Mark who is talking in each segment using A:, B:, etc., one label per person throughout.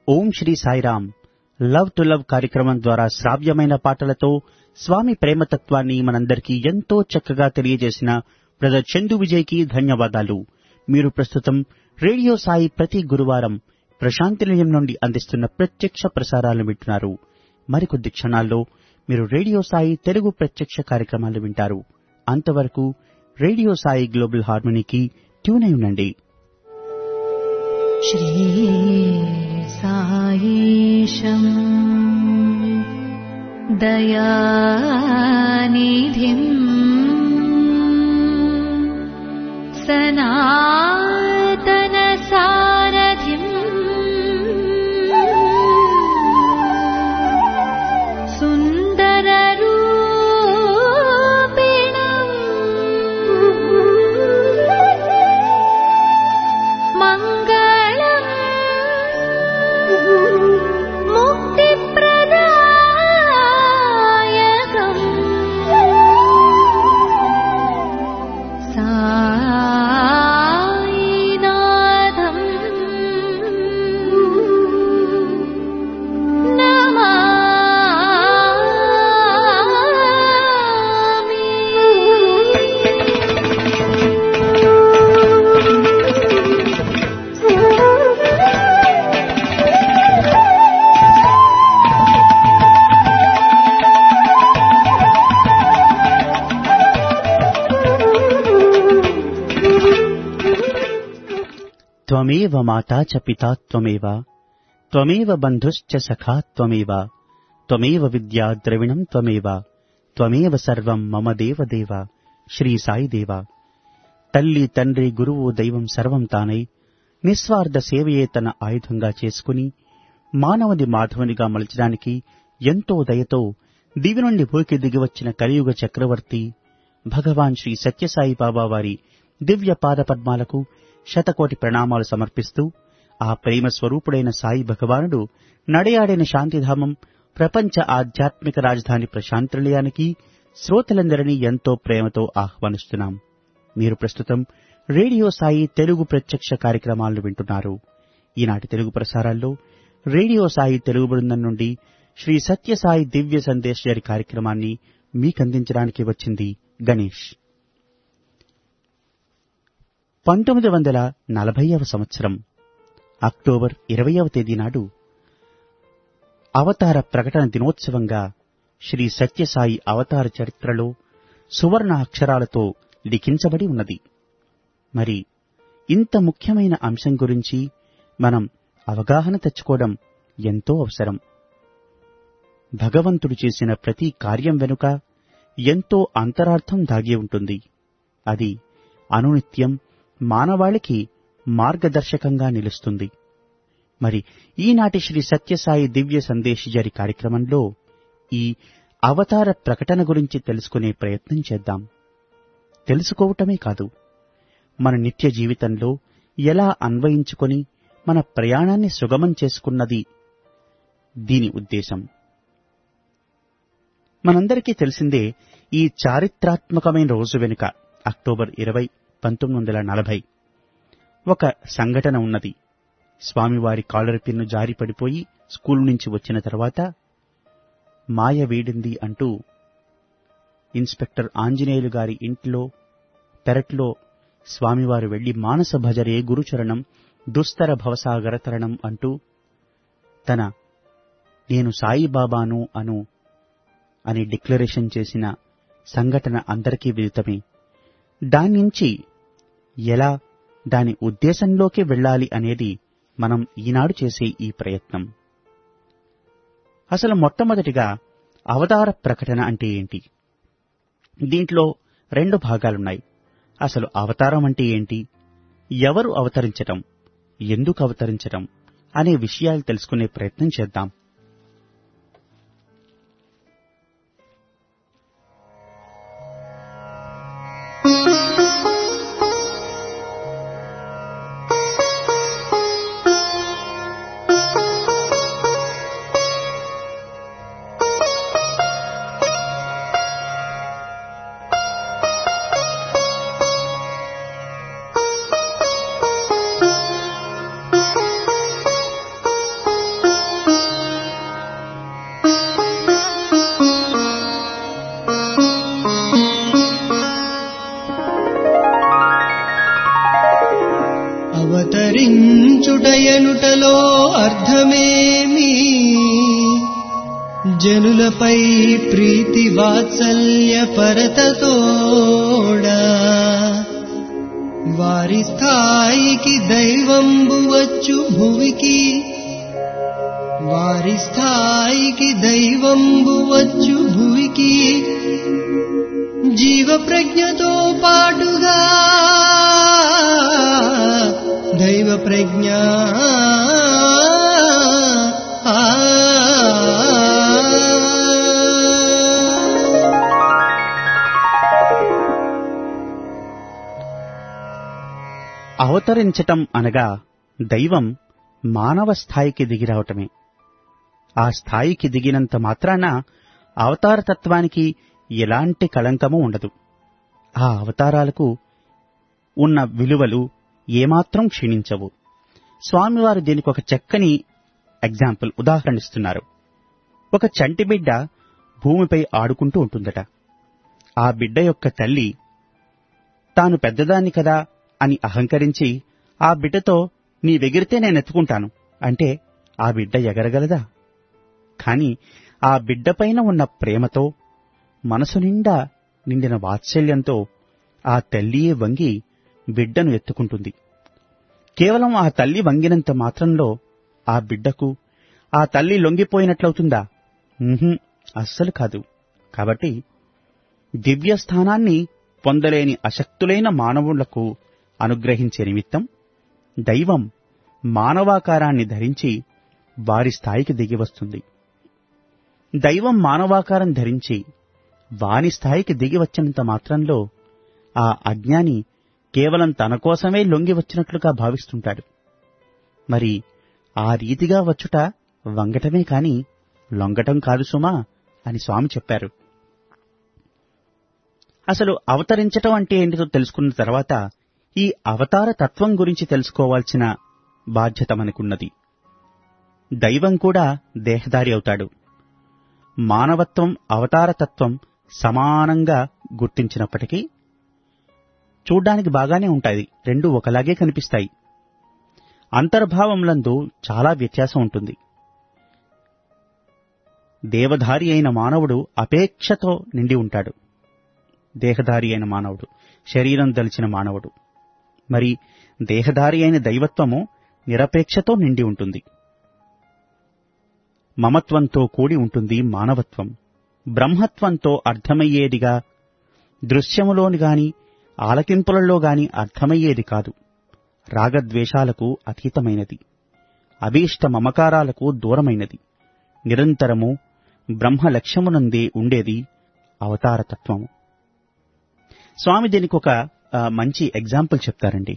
A: Om Shri Sairam love to love కార్యక్రమం ద్వారా శ్రావ్యమైన పాటలతో స్వామి ప్రేమతత్వాన్ని మనందరికీ ఎంతో చక్కగా తెలియజేసిన బ్రదర్ చందు విజయ్కి ధన్యవాదాలు. మీరు ప్రస్తుతం రేడియో సాయి ప్రతి గురువారం ప్రశాంతి నిలయం నుండి అందిస్తున్న ప్రత్యక్ష ప్రసారాలను వింటున్నారు. మరికొద్ది క్షణాల్లో మీరు రేడియో సాయి తెలుగు ప్రత్యక్ష కార్యక్రమాలు వింటారు. అంతవరకు రేడియో సాయి గ్లోబల్ హార్మనీకి ట్యూన్ అయి ఉండండి.
B: శ్రీ సాయిశం దయానిధిం సనాతన సారథిం సుందర రూపిణం మంగళం ముక్తిప్రదాయకం సాయినాథం నమామి.
A: త్వమేవ మాతా చ పితా త్వమేవ త్వమేవ బంధుశ్చ సఖా త్వమేవ త్వమేవ విద్యా ద్రవిణం త్వమేవ త్వమేవ సర్వం మమ దేవదేవ. శ్రీ సాయిదేవ. తల్లి తండ్రి గురువు దైవం సర్వం తానై నిస్వార్థ సేవయే తన ఆయుధంగా చేసుకుని మానవుని మాధవునిగా మలచడానికి ఎంతో దయతో దివి నుండి భూకి దిగివచ్చిన కలియుగ చక్రవర్తి భగవాన్ శ్రీ సత్యసాయి బాబా వారి దివ్య పాద పద్మాలకు శతకోటి ప్రణామాలు సమర్పిస్తూ ఆ ప్రేమ స్వరూపుడైన సాయి భగవానుడు నడయాడిన శాంతిధామం ప్రపంచ ఆధ్యాత్మిక రాజధాని ప్రశాంతినిలయానికి శ్రోతలందరినీ ఎంతో ప్రేమతో ఆహ్వానిస్తున్నాం. మీరు ప్రస్తుతం రేడియో సాయి తెలుగు ప్రత్యక్ష కార్యక్రమాలను వింటున్నారు. ఈనాటి తెలుగు ప్రసారాల్లో రేడియో సాయి తెలుగు బృందం నుండి శ్రీ సత్యసాయి దివ్య సందేశ్ గారి కార్యక్రమాన్ని మీకందించడానికి వచ్చింది గణేష్. 1940వ సంవత్సరం అక్టోబర్ 20వ తేదీ నాడు అవతార ప్రకటన దినోత్సవంగా శ్రీ సత్యసాయి అవతార చరిత్రలో సువర్ణ అక్షరాలతో లిఖించబడి ఉన్నది. మరి ఇంత ముఖ్యమైన అంశం గురించి మనం అవగాహన తెచ్చుకోవడం ఎంతో అవసరం. భగవంతుడు చేసిన ప్రతి కార్యం వెనుక ఎంతో అంతరార్థం దాగి ఉంటుంది. అది అనునిత్యం మానవాళికి మార్గదర్శకంగా నిలుస్తుంది. మరి ఈనాటి శ్రీ సత్యసాయి దివ్య సందేశ్ గారి కార్యక్రమంలో ఈ అవతార ప్రకటన గురించి తెలుసుకునే ప్రయత్నం చేద్దాం. తెలుసుకోవటమే కాదు, మన నిత్య జీవితంలో ఎలా అన్వయించుకొని మన ప్రయాణాన్ని సుగమం చేసుకున్నది దీని ఉద్దేశం. మనందరికీ తెలిసిందే ఈ చారిత్రాత్మకమైన రోజు వెనుక అక్టోబర్ 20, 1940 ఒక సంఘటన ఉన్నది. స్వామివారి కాలర్ పిన్ను జారి పడిపోయి స్కూలు నుంచి వచ్చిన తర్వాత మాయ వీడింది అంటూ ఇన్స్పెక్టర్ ఆంజనేయులు గారి ఇంట్లో పెరట్లో స్వామివారు వెళ్లి మానస భజరే గురుచరణం దుస్తర భవసాగరతరణం అంటూ తన నేను సాయిబాబాను అని డిక్లరేషన్ చేసిన సంఘటన అందరికీ విదితమే. దాన్నించి ఎలా దాని ఉద్దేశంలోకి వెళ్ళాలి అనేది మనం ఈనాడు చేసే ఈ ప్రయత్నం. అసలు మొట్టమొదటిగా అవతార ప్రకటన అంటే ఏంటి? దీంట్లో 2 భాగాలున్నాయి. అసలు అవతారం అంటే ఏంటి, ఎవరు అవతరించటం, ఎందుకు అవతరించటం అనే విషయాలు తెలుసుకునే ప్రయత్నం చేద్దాం.
C: ఎనుటలో అర్థమేమి జనులపై ప్రీతి వాత్సల్య పరతతోడా వారి స్థాయికి దైవంబు వచ్చు భువికి వారి స్థాయికి దైవంబు వచ్చు భువికి జీవ ప్రజ్ఞతో పాటుగా దైవ ప్రజ్ఞ
A: అవతరించటం అనగా దైవం మానవ స్థాయికి దిగిరావటమే. ఆ స్థాయికి దిగినంత మాత్రాన అవతారతత్వానికి ఎలాంటి కళంకము ఉండదు. ఆ అవతారాలకు ఉన్న విలువలు ఏమాత్రం క్షీణించవు. స్వామివారు దీనికి ఒక చక్కని ఉదాహరణిస్తున్నారు. ఒక చంటి బిడ్డ భూమిపై ఆడుకుంటూ ఉంటుందట. ఆ బిడ్డ యొక్క తల్లి తాను పెద్దదాన్ని కదా అని అహంకరించి ఆ బిడ్డతో నీవెగిరితే నేనెత్తుకుంటాను అంటే ఆ బిడ్డ ఎగరగలదా? కాని ఆ బిడ్డపైన ఉన్న ప్రేమతో మనసు నిండా నిండిన వాత్సల్యంతో ఆ తల్లియే వంగి బిడ్డను ఎత్తుకుంటుంది. కేవలం ఆ తల్లి వంగినంత మాత్రంలో ఆ బిడ్డకు ఆ తల్లి లొంగిపోయినట్లవుతుందా? అస్సలు కాదు. కాబట్టి దివ్యస్థానాన్ని పొందలేని అశక్తులైన మానవులకు అనుగ్రహించే నిమిత్తం దైవం మానవాకారాన్ని ధరించి వారి స్థాయికి దిగివస్తుంది. దైవం మానవాకారం ధరించి వాని స్థాయికి దిగి వచ్చినంత మాత్రంలో ఆ అజ్ఞాని కేవలం తన కోసమే లొంగి వచ్చినట్లుగా భావిస్తుంటాడు. మరి ఆ రీతిగా వచ్చుట వంగటమే కాని లొంగటం కాదు సుమా అని స్వామి చెప్పారు. అసలు అవతరించటం అంటే ఏంటిదో తెలుసుకున్న తర్వాత ఈ అవతార తత్వం గురించి తెలుసుకోవాల్సిన బాధ్యత మనకున్నది. దైవం కూడా దేహధారి అవుతాడు. మానవత్వం అవతారతత్వం సమానంగా గుర్తించినప్పటికీ చూడ్డానికి బాగానే ఉంటాయి. రెండూ ఒకలాగే కనిపిస్తాయి. అంతర్భావములందు చాలా వ్యత్యాసం ఉంటుంది. దేవధారి అయిన మానవుడు అపేక్షతో నిండి ఉంటాడు. దేహధారి అయిన మానవుడు, శరీరం దలిచిన మానవుడు. మరి దేహధారి అయిన దైవత్వము నిరపేక్షతో నిండి ఉంటుంది. మమత్వంతో కూడి ఉంటుంది మానవత్వం. బ్రహ్మత్వంతో అర్థమయ్యేదిగా దృశ్యములోని గాని ఆలకింపులలో గాని అర్థమయ్యేది కాదు. రాగద్వేషాలకు అతీతమైనది. అభీష్ట మమకారాలకు దూరమైనది. నిరంతరము బ్రహ్మ లక్ష్యమునందే ఉండేది అవతారతత్వము. స్వామి దీనికి ఒక మంచి ఎగ్జాంపుల్ చెప్తారండి.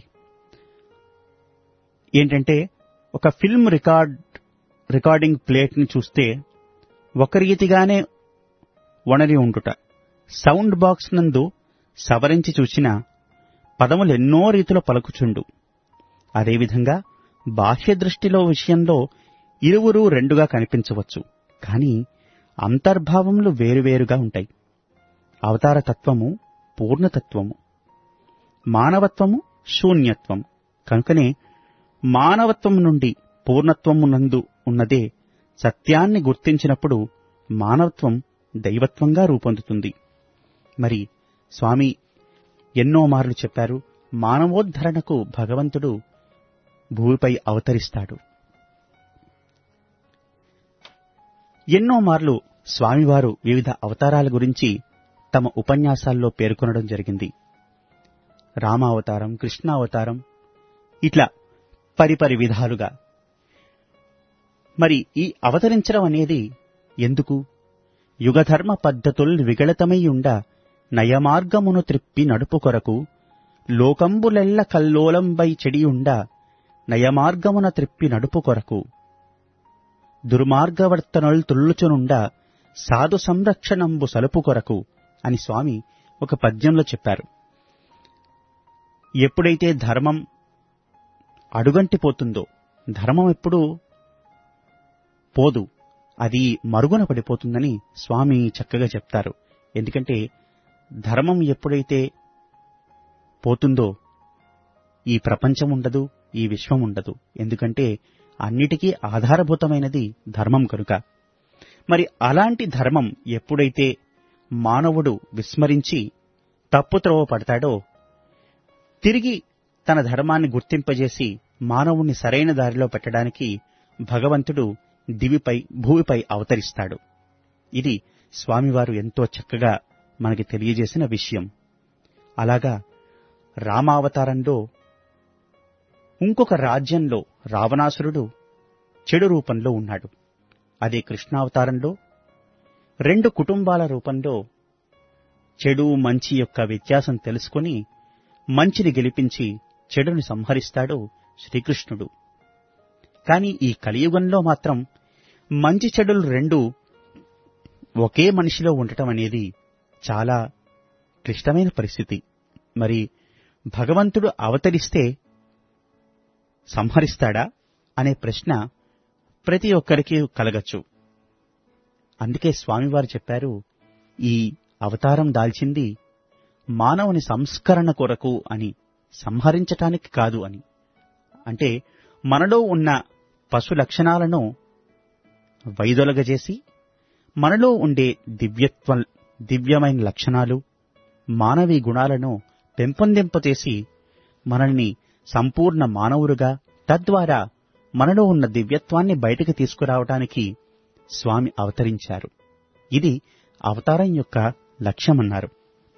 A: ఏంటంటే ఒక ఫిల్మ్ రికార్డింగ్ ప్లేట్ని చూస్తే ఒక రీతిగానే వణరి ఉండుట, సౌండ్ బాక్స్ నందు సవరించి చూసిన పదములెన్నో రీతిలో పలుకుచుండు. అదేవిధంగా బాహ్య దృష్టిలో విషయంలో ఇరువురు రెండుగా కనిపించవచ్చు. కాని అంతర్భావములు వేరువేరుగా ఉంటాయి. అవతారతత్వము పూర్ణతత్వము, మానవత్వము శూన్యత్వం. కనుకనే మానవత్వం నుండి పూర్ణత్వమునందు ఉన్నదే సత్యాన్ని గుర్తించినప్పుడు మానవత్వం దైవత్వంగా రూపొందుతుంది. మరి స్వామి ఎన్నో మార్లు చెప్పారు, మానవోద్ధరణకు భగవంతుడు భూమిపై అవతరిస్తాడు. ఎన్నో మార్లు స్వామివారు వివిధ అవతారాల గురించి తమ ఉపన్యాసాల్లో పేర్కొనడం జరిగింది. రామావతారం, కృష్ణావతారం, ఇట్లా పరిపరి విధాలుగా. మరి ఈ అవతరించడం అనేది ఎందుకు? యుగధర్మ పద్ధతుల్ విగళతమయ్యుండ నయమార్గమును త్రిప్పి నడుపు కొరకు లోకంబులెల్ల కల్లోలంబై చెడియుండ నయమార్గమున త్రిప్పి నడుపు కొరకు దుర్మార్గవర్తనుల్ తుల్లుచునుండ సాధు సంరక్షణంబు సలుపు కొరకు అని స్వామి ఒక పద్యంలో చెప్పారు. ఎప్పుడైతే ధర్మం అడుగంటిపోతుందో, ధర్మం ఎప్పుడూ పోదు, అది మరుగున పడిపోతుందని స్వామి చక్కగా చెప్తారు. ఎందుకంటే ధర్మం ఎప్పుడైతే పోతుందో ఈ ప్రపంచం ఉండదు, ఈ విశ్వం ఉండదు. ఎందుకంటే అన్నిటికీ ఆధారభూతమైనది ధర్మం కనుక. మరి అలాంటి ధర్మం ఎప్పుడైతే మానవుడు విస్మరించి తప్పుత్రోవ పడతాడో, తిరిగి తన ధర్మాన్ని గుర్తింపజేసి మానవుణ్ణి సరైన దారిలో పెట్టడానికి భగవంతుడు భూమిపై అవతరిస్తాడు. ఇది స్వామివారు ఎంతో చక్కగా మనకి తెలియజేసిన విషయం. అలాగా రామావతారంలో ఇంకొక రాజ్యంలో రావణాసురుడు చెడు రూపంలో ఉన్నాడు. అదే కృష్ణావతారంలో 2 కుటుంబాల రూపంలో చెడు మంచి యొక్క వ్యత్యాసం తెలుసుకుని మంచిని గెలిపించి చెడుని సంహరిస్తాడు శ్రీకృష్ణుడు. కాని ఈ కలియుగంలో మాత్రం మంచి చెడులు 2 ఒకే మనిషిలో ఉండటం అనేది చాలా క్లిష్టమైన పరిస్థితి. మరి భగవంతుడు అవతరిస్తే సంహరిస్తాడా అనే ప్రశ్న ప్రతి ఒక్కరికి కలగచ్చు. అందుకే స్వామివారు చెప్పారు, ఈ అవతారం దాల్చింది మానవుని సంస్కరణ కొరకు అని, సంహరించటానికి కాదు అని. అంటే మనలో ఉన్న పశు లక్షణాలను వైదొలగజేసి మనలో ఉండే దివ్యమైన లక్షణాలు, మానవీ గుణాలను పెంపొందింపచేసి మనల్ని సంపూర్ణ మానవులుగా, తద్వారా మనలో ఉన్న దివ్యత్వాన్ని బయటకు తీసుకురావడానికి స్వామి అవతరించారు. ఇది అవతారం యొక్క లక్ష్యమన్నారు.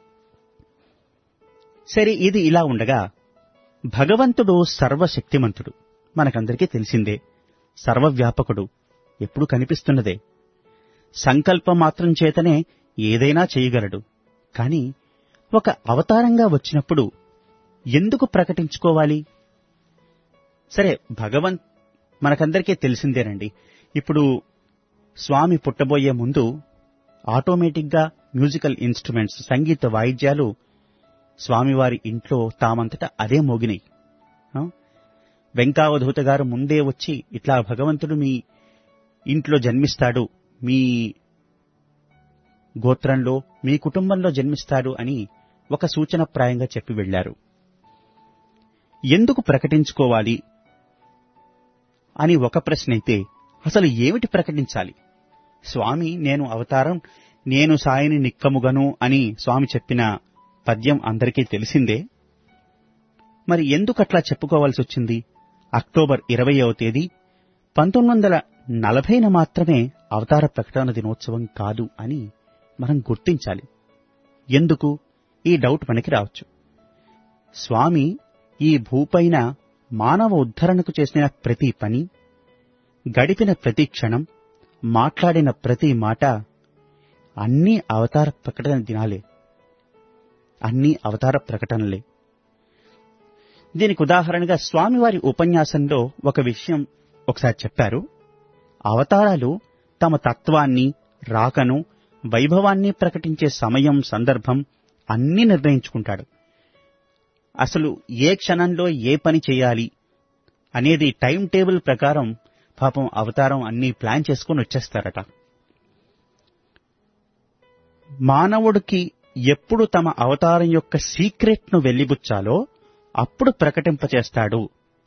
A: సరే, ఇది ఇలా ఉండగా భగవంతుడు సర్వశక్తిమంతుడు, మనకందరికీ తెలిసిందే. సర్వవ్యాపకుడు, ఎప్పుడూ కనిపిస్తున్నదే. సంకల్పం మాత్రం చేతనే ఏదైనా చేయగలడు. కాని ఒక అవతారంగా వచ్చినప్పుడు ఎందుకు ప్రకటించుకోవాలి? సరే, మనకందరికీ తెలిసిందేనండి. ఇప్పుడు స్వామి పుట్టబోయే ముందు ఆటోమేటిక్గా మ్యూజికల్ ఇన్స్ట్రుమెంట్స్, సంగీత వాయిద్యాలు స్వామివారి ఇంట్లో తామంతట అదే మోగినాయి. వెంకావధూత గారు ముందే వచ్చి, ఇట్లా భగవంతుడు మీ ఇంట్లో జన్మిస్తాడు, మీ గోత్రంలో, మీ కుటుంబంలో జన్మిస్తాడు అని ఒక సూచనప్రాయంగా చెప్పి వెళ్లారు. ఎందుకు ప్రకటించుకోవాలి అని ఒక ప్రశ్న అయితే, అసలు ఏమిటి ప్రకటించాలి? స్వామి నేను అవతారం, నేను సాయిని నిక్కముగను అని స్వామి చెప్పిన పద్యం అందరికీ తెలిసిందే. మరి ఎందుకట్లా చెప్పుకోవాల్సి వచ్చింది? అక్టోబర్ 20వ తేదీ 1940న మాత్రమే అవతార ప్రకటన దినోత్సవం కాదు అని మనం గుర్తించాలి. ఎందుకు? ఈ డౌట్ మనకి రావచ్చు. స్వామి ఈ భూపైన మానవ ఉద్ధరణకు చేసిన ప్రతి పని, గడిపిన ప్రతి క్షణం, మాట్లాడిన ప్రతి మాట అన్నీ అవతార ప్రకటన దినాలే, అన్నీ అవతార ప్రకటనలే. దీనికి ఉదాహరణగా స్వామివారి ఉపన్యాసంలో ఒక విషయం ఒకసారి చెప్పారు. అవతారాలు తమ తత్వాన్ని, రాకను, వైభవాన్ని ప్రకటించే సమయం, సందర్భం అన్నీ నిర్ణయించుకుంటాడు. అసలు ఏ క్షణంలో ఏ పని చేయాలి అనేది టైం టేబుల్ ప్రకారం పాపం అవతారం అన్నీ ప్లాన్ చేసుకుని వచ్చేస్తారట. మానవుడికి ఎప్పుడు తమ అవతారం యొక్క సీక్రెట్ను వెళ్లిబుచ్చాలో అప్పుడు ప్రకటింపచేస్తాడు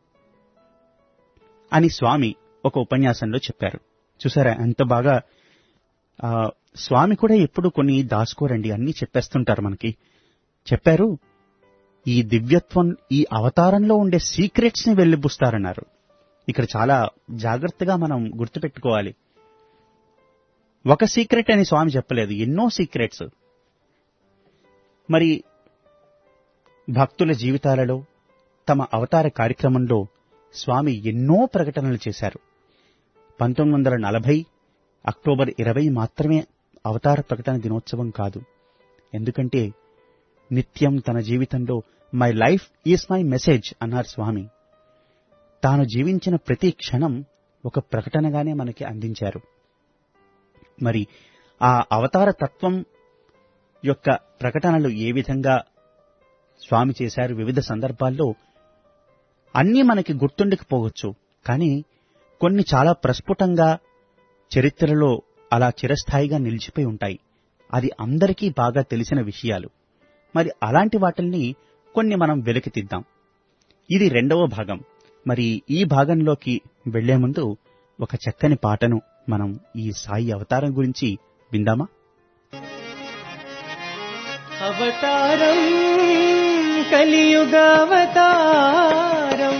A: అని స్వామి ఒక ఉపన్యాసంలో చెప్పారు. చూసారా ఎంత బాగా! స్వామి కూడా ఎప్పుడు కొన్ని దాచుకోరండి, అన్నీ చెప్పేస్తుంటారు మనకి. చెప్పారు, ఈ దివ్యత్వం ఈ అవతారంలో ఉండే సీక్రెట్స్ ని వెళ్లిబుస్తారన్నారు. ఇక్కడ చాలా జాగ్రత్తగా మనం గుర్తుపెట్టుకోవాలి. ఒక సీక్రెట్ అని స్వామి చెప్పలేదు, ఎన్నో సీక్రెట్స్. మరి భక్తుల జీవితాలలో తమ అవతార కార్యక్రమంలో స్వామి ఎన్నో ప్రకటనలు చేశారు. 1940 అక్టోబర్ 20 మాత్రమే అవతార ప్రకటన దినోత్సవం కాదు. ఎందుకంటే నిత్యం తన జీవితంలో my life is my message అన్నారు స్వామి. తాను జీవించిన ప్రతి క్షణం ఒక ప్రకటనగానే మనకి అందించారు. మరి ఆ అవతార తత్వం యొక్క ప్రకటనలు ఏ విధంగా స్వామి చేశారు వివిధ సందర్భాల్లో అన్నీ మనకి గుర్తుండకపోవచ్చు. కానీ కొన్ని చాలా ప్రస్ఫుటంగా చరిత్రలో అలా చిరస్థాయిగా నిలిచిపోయి ఉంటాయి. అది అందరికీ బాగా తెలిసిన విషయాలు. మరి అలాంటి వాటిల్ని కొన్ని మనం వెలికితీద్దాం. ఇది 2వ భాగం. మరి ఈ భాగంలోకి వెళ్లే ముందు ఒక చక్కని పాటను మనం ఈ సాయి అవతారం గురించి విందామా?
C: అవతారం కలియుగావతారం,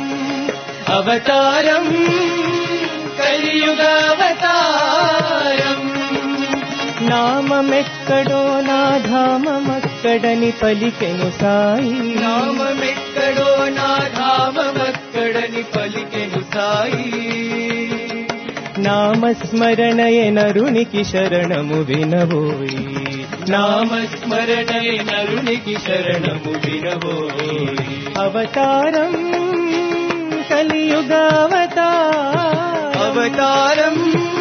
C: అవతారం కలియుగావతారం. నామమెక్కడో నా ధామమక్కడని పలికెను సాయి, నామమెక్కడో నా ధామమక్కడని పలికెను సాయి. నామస్మరణయే నరునికి శరణము వినబోయి, నామస్మరణయే నరునికి శరణము వినబోయి. అవతారం కలియుగావతారం, అవతారం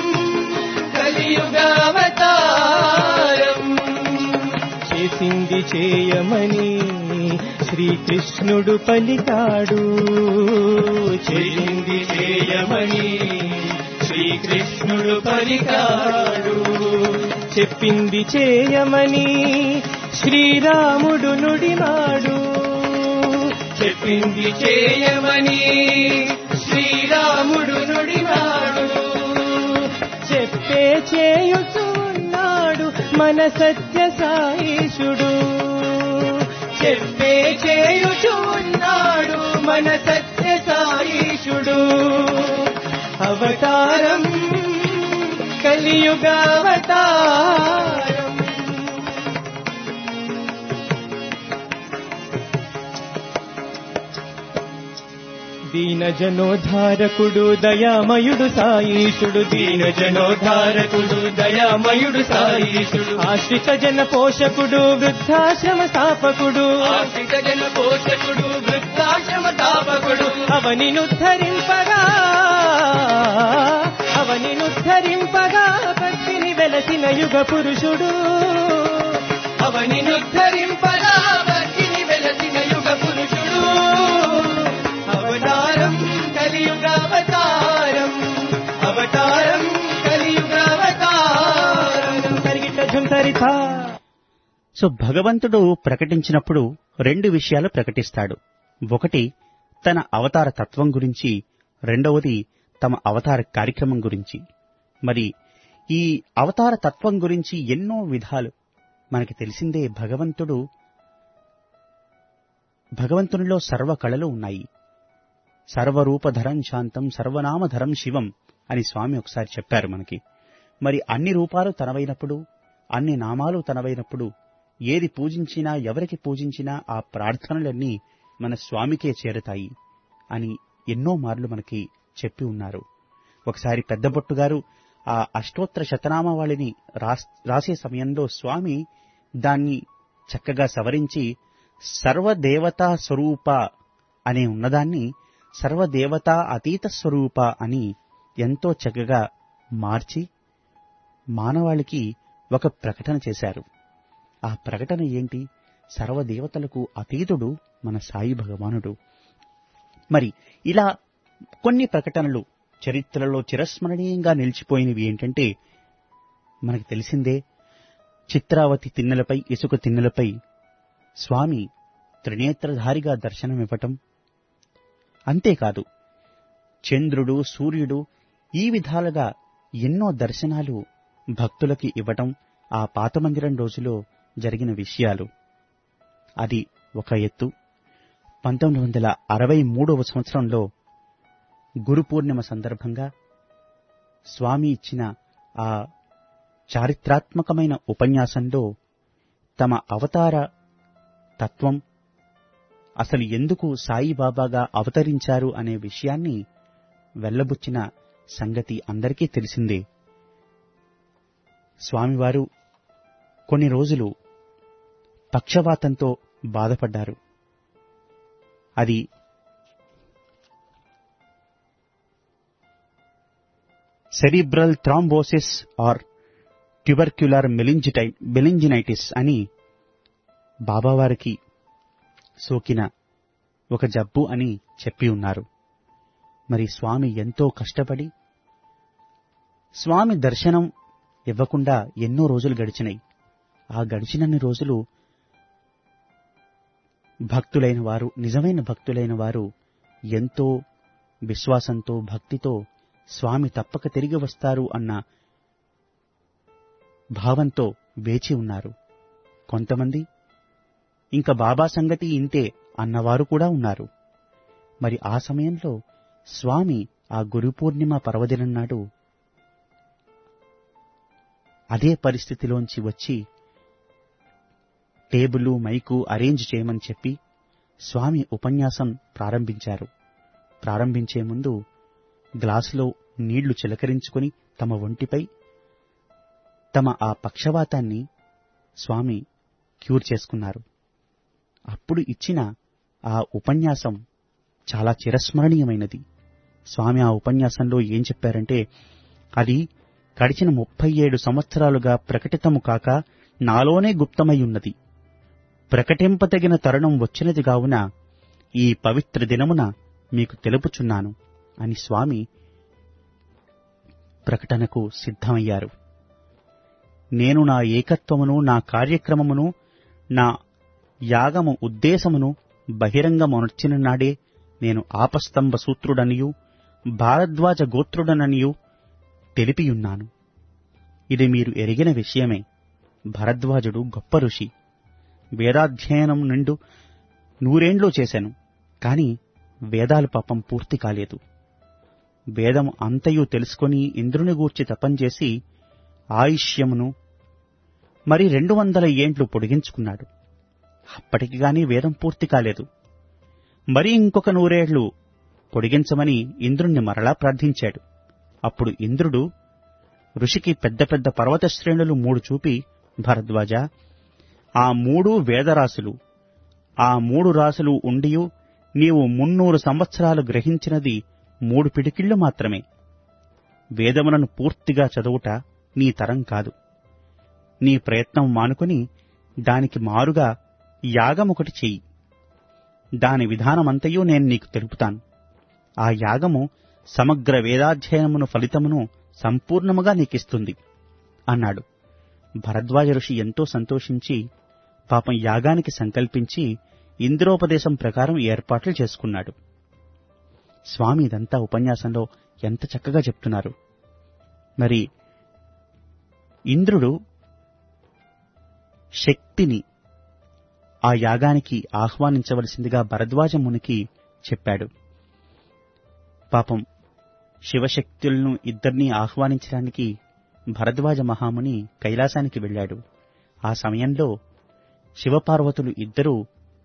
C: కలియుగావతారం. చేసింది చేయమని శ్రీకృష్ణుడు పలికాడు, చేసింది చేయమని శ్రీకృష్ణుడు పలికాడు. చెప్పింది చేయమని శ్రీరాముడు నుడిమాడు, చెప్పింది చేయమని శ్రీరాముడు నుడిమాడు. చెప్పే చేయుచున్నాడు మన సత్య సాయిషుడు, చెప్పే చేయుచున్నాడు మన సత్య సాయిషుడు. అవతారం కలియుగావతారం. దీనజనోద్ధారకుడు దయామయుడు సాయీశుడు, దీనజనోద్ధారకుడు దయామయుడు సాయీశుడు. ఆశ్రిత జన పోషకుడు వృద్ధాశ్రమ స్థాపకుడు, ఆశ్రిత జన పోషకుడు వృద్ధాశ్రమ స్థాపకుడు. అవనినుద్ధరింపగా, అవనినుద్ధరింపగా భక్తిని వెలసిన యుగ పురుషుడు, అవనినుద్ధరింపగా భక్తిని వెలసిన యుగ పురుషుడు. అవతారం కలియుగావతారం, అవతారం కలియుగావతారం.
A: సో భగవంతుడు ప్రకటించినప్పుడు రెండు విషయాలు ప్రకటిస్తాడు. ఒకటి తన అవతార తత్వం గురించి, రెండవది తమ అవతార కార్యక్రమం గురించి. మరి ఈ అవతార తత్వం గురించి ఎన్నో విధాలు మనకి తెలిసిందే. భగవంతునిలో సర్వ కళలు ఉన్నాయి. సర్వరూపధరం శాంతం సర్వనామధరం శివం అని స్వామి ఒకసారి చెప్పారు మనకి. మరి అన్ని రూపాలు తనవైనప్పుడు, అన్ని నామాలు తనవైనప్పుడు ఏది పూజించినా, ఎవరికి పూజించినా ఆ ప్రార్థనలన్నీ మన స్వామికే చేరతాయి అని ఎన్నో మార్లు మనకి చెప్పి ఉన్నారు. ఒకసారి పెద్దబొట్టు గారు ఆ అష్టోత్తర శతనామావళిని రాసే సమయంలో స్వామి దాన్ని చక్కగా సవరించి సర్వదేవతా స్వరూప అనే ఉన్నదాన్ని సర్వదేవతా అతీత స్వరూప అని ఎంతో చక్కగా మార్చి మానవాళికి ఒక ప్రకటన చేశారు. ఆ ప్రకటన ఏంటి? సర్వదేవతలకు అతీతుడు మన సాయి భగవానుడు. మరి ఇలా కొన్ని ప్రకటనలు చరిత్రలో చిరస్మరణీయంగా నిలిచిపోయినవి ఏంటంటే, మనకు తెలిసిందే చిత్రావతి తిన్నెలపై, ఇసుక తిన్నెలపై స్వామి త్రినేత్రధారిగా దర్శనమివ్వటం. అంతేకాదు చంద్రుడు, సూర్యుడు ఈ విధాలుగా ఎన్నో దర్శనాలు భక్తులకి ఇవ్వటం ఆ పాత మందిరం రోజులో జరిగిన విషయాలు. అది ఒక ఎత్తు. 1963వ సంవత్సరంలో గురు పూర్ణిమ సందర్భంగా స్వామి ఇచ్చిన ఆ చారిత్రాత్మకమైన ఉపన్యాసంలో తమ అవతార తత్వం, అసలు ఎందుకు సాయిబాబాగా అవతరించారు అనే విషయాన్ని వెల్లబుచ్చిన సంగతి అందరికీ తెలిసిందే. స్వామివారు కొన్ని రోజులు పక్షవాతంతో బాధపడ్డారు. అది cerebral thrombosis or tubercular meningitis అని బాబావారికి సోకిన ఒక జబ్బు అని చెప్పి ఉన్నారు. మరి స్వామి ఎంతో కష్టపడి స్వామి దర్శనం ఇవ్వకుండా ఎన్నో రోజులు గడిచినాయి. ఆ గడిచినన్ని రోజులు భక్తులైన వారు, నిజమైన భక్తులైన వారు ఎంతో విశ్వాసంతో భక్తితో స్వామి తప్పక తిరిగి వస్తారు అన్న భావంతో వేచి ఉన్నారు. కొంతమంది ఇంక బాబా సంగతి ఇంతే అన్నవారు కూడా ఉన్నారు. మరి ఆ సమయంలో స్వామి ఆ గురు పూర్ణిమ పర్వదినం నాడు అదే పరిస్థితిలోంచి వచ్చి టేబులు మైకు అరేంజ్ చేయమని చెప్పి స్వామి ఉపన్యాసం ప్రారంభించారు. ప్రారంభించే ముందు గ్లాసులో నీళ్లు చిలకరించుకుని తమ ఒంటిపై తమ ఆ పక్షవాతాన్ని స్వామి క్యూర్ చేసుకున్నారు. అప్పుడు ఇచ్చిన ఆ ఉపన్యాసం చాలా చిరస్మరణీయమైనది. స్వామి ఆ ఉపన్యాసంలో ఏం చెప్పారంటే, అది గడిచిన 37 సంవత్సరాలుగా ప్రకటితము కాక నాలోనే గుప్తమై ఉన్నది. ప్రకటింపతగిన తరుణం వచ్చినది కావున ఈ పవిత్ర దినమున మీకు తెలుపుచున్నాను అని స్వామి ప్రకటనకు సిద్ధమయ్యారు. నేను నా ఏకత్వమును, నా కార్యక్రమమును, నా యాగము ఉద్దేశమును బహిరంగమొనర్చిన నాడే నేను ఆపస్తంభ సూత్రుడనియు భారద్వాజ గోత్రుడననియు తెలిపియున్నాను. ఇది మీరు ఎరిగిన విషయమే. భరద్వాజుడు గొప్ప ఋషి. వేదాధ్యయనం నిండు 100 ఏండ్లు చేశాను. కాని వేదాలు పాపం పూర్తి కాలేదు. వేదము అంతయు తెలుసుకొని ఇంద్రుని గూర్చి తపంచేసి ఆయుష్యమును మరి 200 ఏండ్లు పొడిగించుకున్నాడు. అప్పటికి గాని వేదం పూర్తి కాలేదు. మరి ఇంకొక 100 ఏళ్లు పొడిగించమని ఇంద్రుణ్ణి మరలా ప్రార్థించాడు. అప్పుడు ఇంద్రుడు ఋషికి పెద్ద పెద్ద పర్వత శ్రేణులు 3 చూపి, భరద్వాజ, ఆ 3 వేదరాశులు, ఆ 3 రాశులు ఉండియు నీవు 300 సంవత్సరాలు గ్రహించినది 3 పిడికిళ్లు మాత్రమే. వేదములను పూర్తిగా చదువుట నీ తరం కాదు. నీ ప్రయత్నం మానుకుని దానికి మారుగా యాగమొకటి చెయ్యి. దాని విధానమంతయూ నేను నీకు తెలుపుతాను. ఆ యాగము సమగ్ర వేదాధ్యయనమును ఫలితమును సంపూర్ణముగా నీకిస్తుంది అన్నాడు. భరద్వాజ ఋషి ఎంతో సంతోషించి పాపం యాగానికి సంకల్పించి ఇంద్రోపదేశం ప్రకారం ఏర్పాట్లు చేసుకున్నాడు. స్వామి ఇదంతా ఉపన్యాసంలో ఎంత చక్కగా చెప్తున్నారు. మరి ఇంద్రుడు శక్తిని ఆ యాగానికి ఆహ్వానించవలసిందిగా భరద్వాజ మునికి చెప్పాడు. పాపం శివశక్తులను ఇద్దరినీ ఆహ్వానించడానికి భరద్వాజ మహాముని కైలాసానికి వెళ్ళాడు. ఆ సమయంలో శివపార్వతులు ఇద్దరూ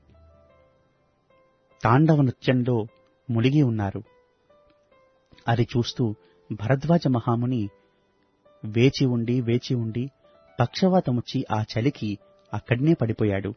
A: తాండవ నృత్యంలో మునిగి ఉన్నారు. అది చూస్తూ భరద్వాజ మహాముని వేచి ఉండి పక్షవాతముచ్చి ఆ చలికి అక్కడనే పడిపోయాడు.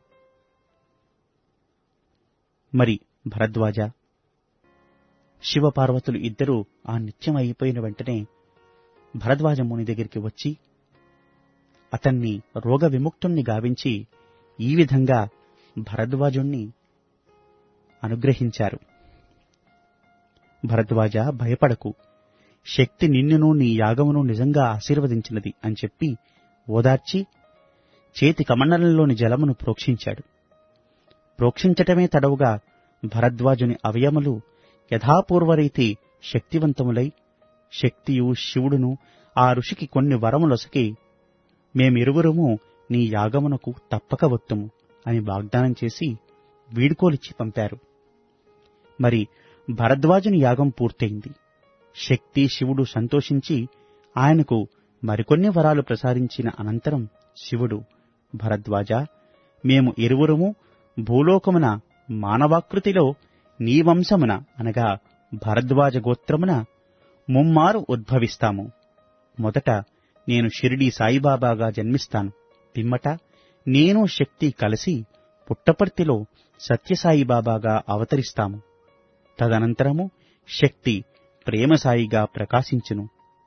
A: మరి భరద్వాజ, శివపార్వతులు ఇద్దరూ ఆ నృత్యం అయిపోయిన వెంటనే భరద్వాజ ముని దగ్గరికి వచ్చి అతన్ని రోగ విముక్తుణ్ణి గావించి ఈ విధంగా భరద్వాజుణ్ణి అనుగ్రహించారు. భరద్వాజ, భయపడకు, శక్తి నిన్నును నీ యాగమును నిజంగా ఆశీర్వదించినది అని చెప్పి ఓదార్చి చేతి కమండలంలోని జలమును ప్రోక్షించాడు. ప్రోక్షించటమే తడవుగా భరద్వాజుని అవయములు యథాపూర్వరీతి శక్తివంతములై శక్తియు శివుడును ఆ ఋషికి కొన్ని వరములొసకి మేమిరువురము నీ యాగమునకు తప్పక వత్తుము అని వాగ్దానం చేసి వీడ్కోలిచ్చి పంపారు. మరి భరద్వాజుని యాగం పూర్తయింది. శక్తి శివుడు సంతోషించి ఆయనకు మరికొన్ని వరాలు ప్రసాదించిన అనంతరం శివుడు, భరద్వాజ, మేము ఇరువురము భూలోకమున మానవాకృతిలో నీ వంశమున అనగా భరద్వాజ గోత్రమున ముమ్మారు ఉద్భవిస్తాము. మొదట నేను షిరిడీ సాయిబాబాగా జన్మిస్తాను. పిమ్మట నేను శక్తి కలిసి పుట్టపర్తిలో సత్యసాయిబాబాగా అవతరిస్తాము. తదనంతరము శక్తి ప్రేమసాయిగా ప్రకాశించును.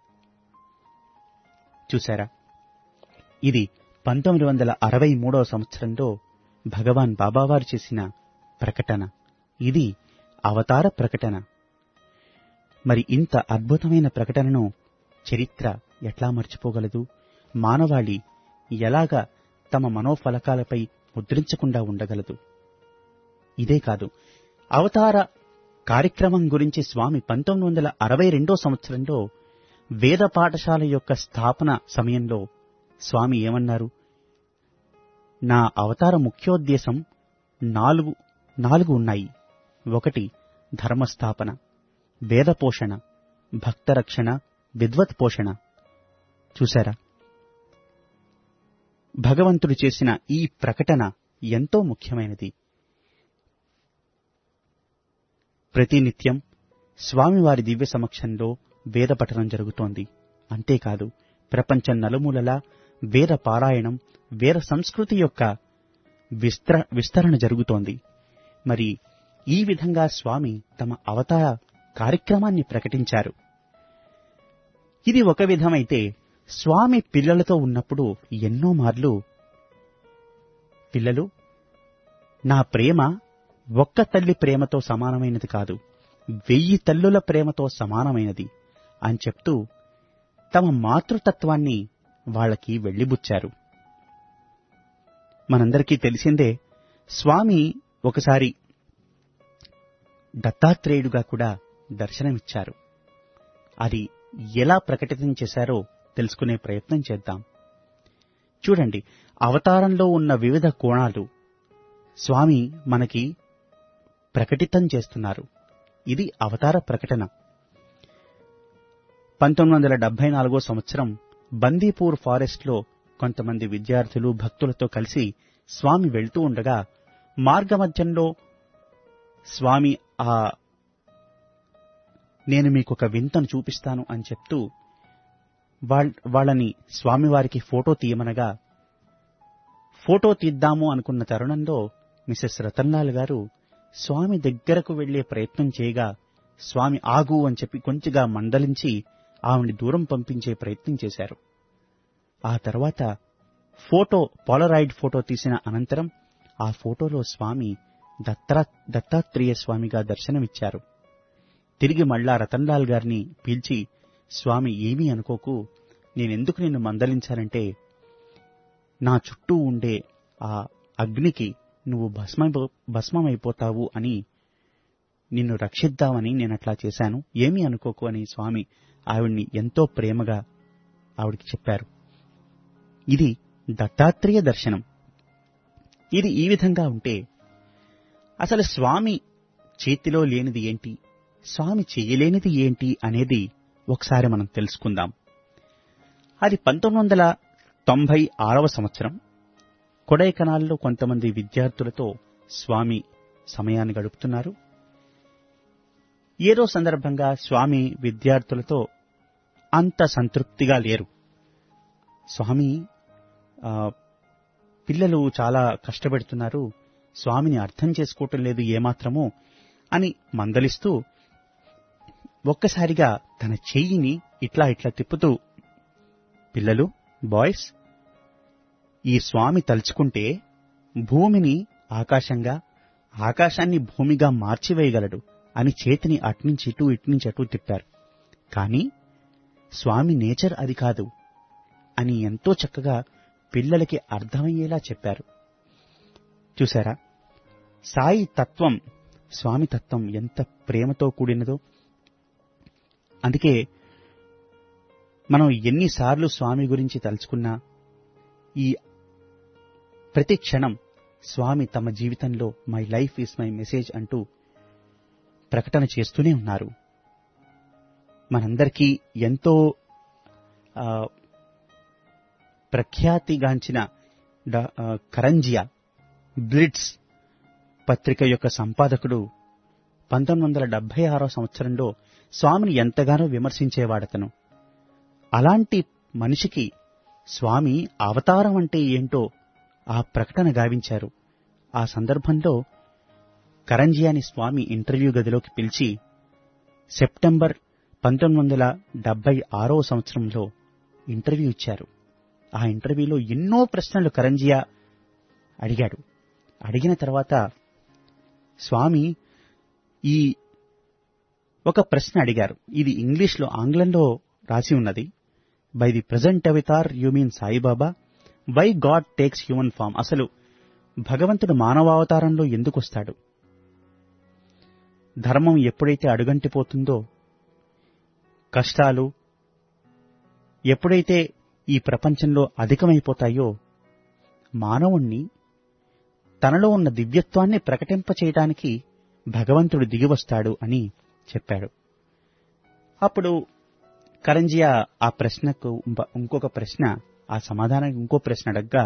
A: చూశారా, ఇది 1963వ సంవత్సరంలో భగవాన్ బాబావారు చేసిన ప్రకటన. ఇది అవతార ప్రకటన. మరి ఇంత అద్భుతమైన ప్రకటనను చరిత్ర ఎట్లా మర్చిపోగలదు? మానవాళి ఎలాగ తమ మనోఫలకాలపై ముద్రించకుండా ఉండగలదు? ఇదే కాదు, అవతార కార్యక్రమం గురించి స్వామి 1962 సంవత్సరంలో వేద పాఠశాల యొక్క స్థాపన సమయంలో స్వామి ఏమన్నారు? నా అవతార ముఖ్యోద్దేశం నాలుగు ఉన్నాయి. 1 ధర్మస్థాపన, వేద పోషణ, భక్త రక్షణ, విద్వత్ పోషణ. చూశారా, భగవంతుడు చేసిన ఈ ప్రకటన ఎంతో ముఖ్యమైనది. ప్రతినిత్యం స్వామివారి దివ్య సమక్షంలో వేద పఠనం జరుగుతోంది. అంతేకాదు, ప్రపంచం నలుమూలలా వేద పారాయణం, వేద సంస్కృతి యొక్క విస్తరణ జరుగుతోంది. మరి ఈ విధంగా స్వామి తమ అవతార కార్యక్రమాన్ని ప్రకటించారు. ఇది ఒక విధమైతే, స్వామి పిల్లలతో ఉన్నప్పుడు ఎన్నో మార్లు, పిల్లలు, నా ప్రేమ ఒక్క తల్లి ప్రేమతో సమానమైనది కాదు, 1000 తల్లుల ప్రేమతో సమానమైనది అని చెప్తూ తమ మాతృతత్వాన్ని వాళ్ళకి వెళ్లిబుచ్చారు. మనందరికీ తెలిసిందే, స్వామి ఒకసారి దత్తాత్రేయుడుగా కూడా దర్శనమిచ్చారు. అది ఎలా ప్రకటితం చేశారో తెలుసుకునే ప్రయత్నం చేద్దాం. చూడండి, అవతారంలో ఉన్న వివిధ కోణాలు స్వామి మనకి ప్రకటితం చేస్తున్నారు. ఇది అవతార ప్రకటన. 1974 సంవత్సరం బందీపూర్ ఫారెస్ట్లో కొంతమంది విద్యార్థులు భక్తులతో కలిసి స్వామి వెళ్తూ ఉండగా మార్గమధ్యంలో స్వామి నేను మీకొక వింతను చూపిస్తాను అని చెప్తూ వాళ్ళని స్వామివారికి ఫోటో తీయమనగా, ఫోటో తీద్దాము అనుకున్న తరుణంలో మిసెస్ రతన్లాల్ గారు స్వామి దగ్గరకు వెళ్లే ప్రయత్నం చేయగా, స్వామి ఆగు అని చెప్పి కొంచెంగా మందలించి ఆవిడ్ని దూరం పంపించే ప్రయత్నం చేశారు. ఆ తర్వాత పోలరాయిడ్ ఫోటో తీసిన అనంతరం ఆ ఫోటోలో స్వామి దత్తాత్రేయ స్వామిగా దర్శనమిచ్చారు. తిరిగి మళ్ళా రతన్లాల్ గారిని పిలిచి, స్వామి ఏమీ అనుకోకు, నేనెందుకు నిన్ను మందలించానంటే, నా చుట్టూ ఉండే ఆ అగ్నికి నువ్వు భస్మమైపోతావు అని, నిన్ను రక్షిద్దామని నేనట్లా చేశాను, ఏమీ అనుకోకు అని స్వామి ఆవిడ్ని ఎంతో ప్రేమగా ఆవిడికి చెప్పారు. ఇది దత్తాత్రేయ దర్శనం. ఇది ఈ విధంగా ఉంటే, అసలు స్వామి చేతిలో లేనిది ఏంటి, స్వామి చేయలేనిది ఏంటి అనేది ఒకసారి మనం తెలుసుకుందాం. అది 1996 సంవత్సరం కొడైకెనాల్లో కొంతమంది విద్యార్థులతో స్వామి సమయాన్ని గడుపుతున్నారు. ఏదో సందర్భంగా స్వామి విద్యార్థులతో అంత సంతృప్తిగా లేరు. స్వామి పిల్లలు చాలా కష్టపెడుతున్నారు, స్వామిని అర్థం చేసుకోవటం లేదు ఏమాత్రమో అని మందలిస్తూ ఒక్కసారిగా తన చెయ్యిని ఇట్లా తిప్పుతూ, పిల్లలు, బాయ్స్, ఈ స్వామి తలుచుకుంటే భూమిని ఆకాశంగా, ఆకాశాన్ని భూమిగా మార్చివేయగలడు అని చేతిని అట్నుంచి ఇటు, ఇట్నుంచి అటు తిప్పారు. కానీ స్వామి నేచర్ అది కాదు అని ఎంతో చక్కగా పిల్లలకి అర్థమయ్యేలా చెప్పారు. చూశారా, సాయి తత్వం, స్వామి తత్వం ఎంత ప్రేమతో కూడినదో. అందుకే మనం ఎన్నిసార్లు స్వామి గురించి తలుచుకున్నా, ఈ ప్రతి క్షణం స్వామి తమ జీవితంలో my life is my message అంటూ ప్రకటన చేస్తూనే ఉన్నారు. మనందరికీ ఎంతో ప్రఖ్యాతిగాంచిన కరంజియా బ్లిట్స్ పత్రిక యొక్క సంపాదకుడు 1976 సంవత్సరంలో స్వామిని ఎంతగానో విమర్శించేవాడతను. అలాంటి మనిషికి స్వామి అవతారం అంటే ఏంటో ఆ ప్రకటన గావించారు. ఆ సందర్భంలో కరంజియాని స్వామి ఇంటర్వ్యూ గదిలోకి పిలిచి సెప్టెంబర్ 1976 సంవత్సరంలో ఇంటర్వ్యూ ఇచ్చారు. ఆ ఇంటర్వ్యూలో ఎన్నో ప్రశ్నలు కరంజియా అడిగాడు. అడిగిన తర్వాత స్వామి ఈ ఒక ప్రశ్న అడిగారు. ఇది ఇంగ్లీష్లో, ఆంగ్లంలో రాసి ఉన్నది. By the present avatar you mean Sai Baba, why God takes human form. అసలు భగవంతుడు మానవావతారంలో ఎందుకు వస్తాడు? ధర్మం ఎప్పుడైతే అడుగంటిపోతుందో, కష్టాలు ఎప్పుడైతే ఈ ప్రపంచంలో అధికమైపోతాయో, మానవుణ్ణి తనలో ఉన్న దివ్యత్వాన్ని ప్రకటింపచేయడానికి భగవంతుడు దిగివస్తాడు అని చెప్పాడు. అప్పుడు కరంజియా ఆ ప్రశ్నకు ఇంకొక ప్రశ్న, ఆ సమాధానానికి ఇంకో ప్రశ్న అడగ్గా,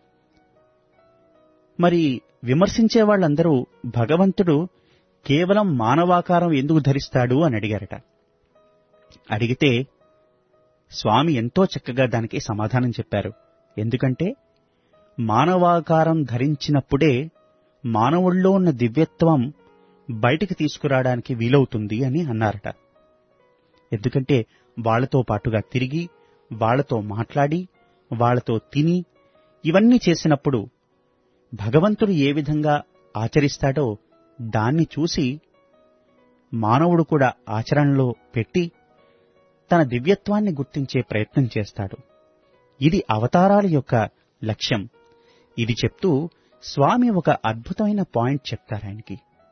A: మరి విమర్శించే వాళ్ళందరూ భగవంతుడు కేవలం మానవాకారం ఎందుకు ధరిస్తాడు అని అడిగారట. అడిగితే స్వామి ఎంతో చక్కగా దానికి సమాధానం చెప్పారు. ఎందుకంటే మానవాకారం ధరించినప్పుడే మానవుల్లో ఉన్న దివ్యత్వం బయటికి తీసుకురావడానికి వీలవుతుంది అని అన్నారట. ఎందుకంటే వాళ్లతో పాటుగా తిరిగి, వాళ్లతో మాట్లాడి, వాళ్లతో తిని ఇవన్నీ చేసినప్పుడు భగవంతుడు ఏ విధంగా ఆచరిస్తాడో దాన్ని చూసి మానవుడు కూడా ఆచరణలో పెట్టి తన దివ్యత్వాన్ని గుర్తించే ప్రయత్నం చేస్తాడు. ఇది అవతారాల యొక్క లక్ష్యం. ఇది చెప్తూ స్వామి ఒక అద్భుతమైన పాయింట్ చెప్తారు ఆయనకి.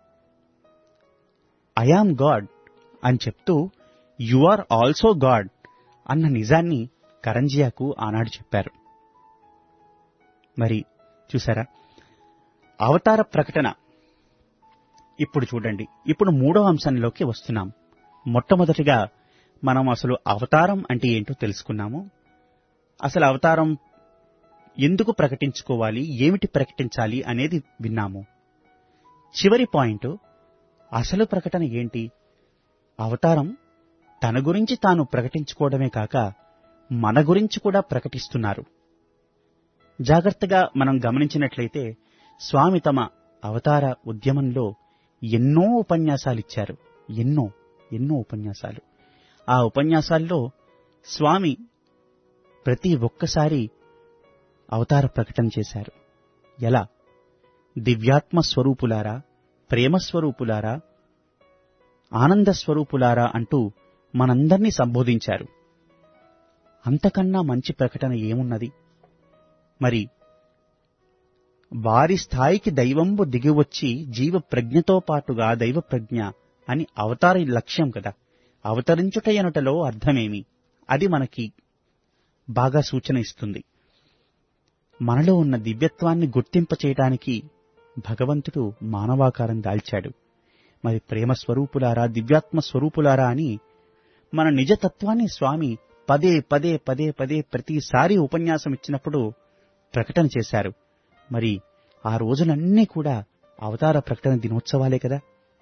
A: ఐ యామ్ గాడ్ అని చెప్తూ యు ఆర్ ఆల్సో గాడ్ అన్న నిజాన్ని కరంజియాకు ఆనాడు చెప్పారు. మరి చూసారా, అవతార ప్రకటన. ఇప్పుడు చూడండి, ఇప్పుడు 3వ అంశంలోకి వస్తున్నాం. మొట్టమొదటిగా మనం అసలు అవతారం అంటే ఏంటో తెలుసుకున్నాము. అసలు అవతారం ఎందుకు ప్రకటించుకోవాలి, ఏమిటి ప్రకటించాలి అనేది విన్నాము. చివరి పాయింట్, అసలు ప్రకటన ఏంటి? అవతారం తన గురించి తాను ప్రకటించుకోవడమే కాక మన గురించి కూడా ప్రకటిస్తున్నారు. జాగ్రత్తగా మనం గమనించినట్లయితే స్వామి తమ అవతార ఉద్యమంలో ఎన్నో ఉపన్యాసాలిచ్చారు. ఎన్నో ఉపన్యాసాలు. ఆ ఉపన్యాసాల్లో స్వామి ప్రతి ఒక్కసారి అవతార ప్రకటన చేశారు. ఎలా? దివ్యాత్మ స్వరూపులారా, ప్రేమస్వరూపులారా, ఆనంద స్వరూపులారా అంటూ మనందర్నీ సంబోధించారు. అంతకన్నా మంచి ప్రకటన ఏమున్నది? మరి వారి స్థాయికి దైవంబు దిగివచ్చి జీవ ప్రజ్ఞతో పాటుగా దైవ ప్రజ్ఞ అని అవతార లక్ష్యం కదా. అవతరించుటయనుటలో అర్థమేమి? అది మనకి బాగా సూచన ఇస్తుంది. మనలో ఉన్న దివ్యత్వాన్ని గుర్తింపచేయడానికి భగవంతుడు మానవాకారం దాల్చాడు. మరి ప్రేమ స్వరూపులారా, దివ్యాత్మ స్వరూపులారా అని మన నిజతత్వాన్ని స్వామి పదే పదే పదే పదే ప్రతిసారి ఉపన్యాసం ఇచ్చినప్పుడు ప్రకటన చేశారు. మరి ఆ రోజులన్నీ కూడా అవతార ప్రకటన దినోత్సవాలే కదా.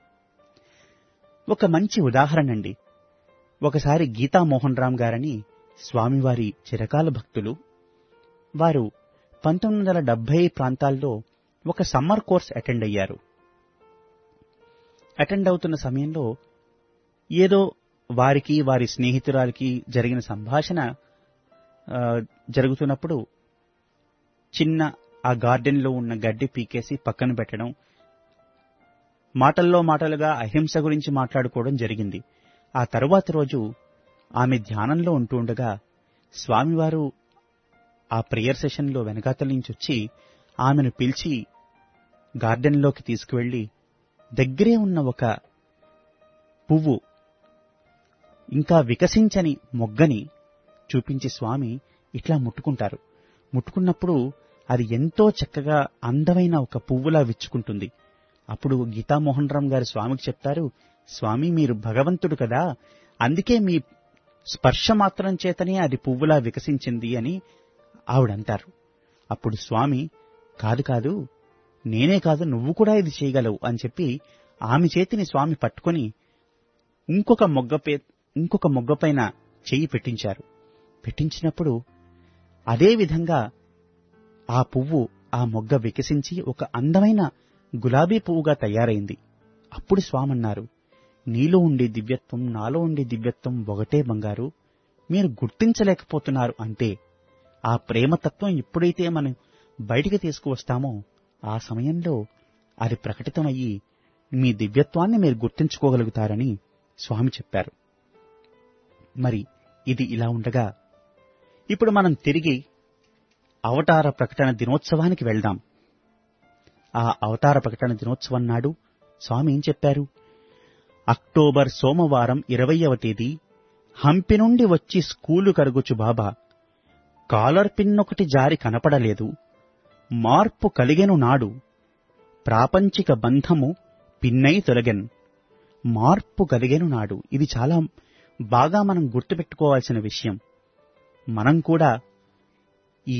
A: ఒక మంచి ఉదాహరణ అండి. ఒకసారి గీతా మోహన్ రామ్ గారని స్వామివారి చిరకాల భక్తులు, వారు 1970 ప్రాంతాల్లో ఒక సమ్మర్ కోర్స్ అటెండ్ అయ్యారు. అటెండ్ అవుతున్న సమయంలో ఏదో వారికి వారి స్నేహితురాలికి జరిగిన సంభాషణ జరుగుతున్నప్పుడు చిన్న ఆ గార్డెన్లో ఉన్న గడ్డి పీకేసి పక్కన పెట్టడం, మాటల్లో మాటలుగా అహింస గురించి మాట్లాడుకోవడం జరిగింది. ఆ తరువాతి రోజు ఆమె ధ్యానంలో ఉంటూ ఉండగా స్వామివారు ఆ ప్రేయర్ సెషన్లో వెనకాతల నుంచి వచ్చి ఆమెను పిలిచి గార్డెన్లోకి తీసుకువెళ్లి దగ్గరే ఉన్న ఒక పువ్వు, ఇంకా వికసించని మొగ్గని చూపించి స్వామి ఇట్లా ముట్టుకుంటారు. ముట్టుకున్నప్పుడు అది ఎంతో చక్కగా అందమైన ఒక పువ్వులా విచ్చుకుంటుంది. అప్పుడు గీతామోహన్ రామ్ గారు స్వామికి చెప్తారు, స్వామి మీరు భగవంతుడు కదా, అందుకే మీ స్పర్శ మాత్రం చేతనే అది పువ్వులా వికసించింది అని ఆవిడంటారు. అప్పుడు స్వామి కాదు కాదు, నేనే కాదు నువ్వు కూడా ఇది చేయగలవు అని చెప్పి ఆమె చేతిని స్వామి పట్టుకొని ఇంకొక మొగ్గపైన చెయ్యి పెట్టించారు. పెట్టించినప్పుడు అదే విధంగా ఆ పువ్వు, ఆ మొగ్గ వికసించి ఒక అందమైన గులాబీ పువ్వుగా తయారైంది. అప్పుడు స్వామి అన్నారు, నీలో ఉండే దివ్యత్వం నాలో ఉండే దివ్యత్వం ఒకటే బంగారు, మీరు గుర్తించలేకపోతున్నారు అంతే. ఆ ప్రేమతత్వం ఎప్పుడైతే మనం బయటికి తీసుకువస్తామో ఆ సమయంలో అది ప్రకటితమయ్యి మీ దివ్యత్వాన్ని మీరు గుర్తించుకోగలుగుతారని స్వామి చెప్పారు. మరి ఇది ఇలా ఉండగా ఇప్పుడు మనం తిరిగి అవతార ప్రకటన దినోత్సవానికి వెళ్దాం. ఆ అవతార ప్రకటన దినోత్సవం నాడు స్వామి ఏం చెప్పారు? అక్టోబర్ సోమవారం 20వ తేదీ హంపి నుండి వచ్చి స్కూలు కరుగుచు బాబా కాలర్ పిన్నొకటి జారి కనపడలేదు. మార్పు కలిగెను నాడు ప్రాపంచిక బంధము పిన్నై తొలగెన్. మార్పు కలిగెను నాడు. ఇది చాలా బాగా మనం గుర్తుపెట్టుకోవాల్సిన విషయం. మనం కూడా ఈ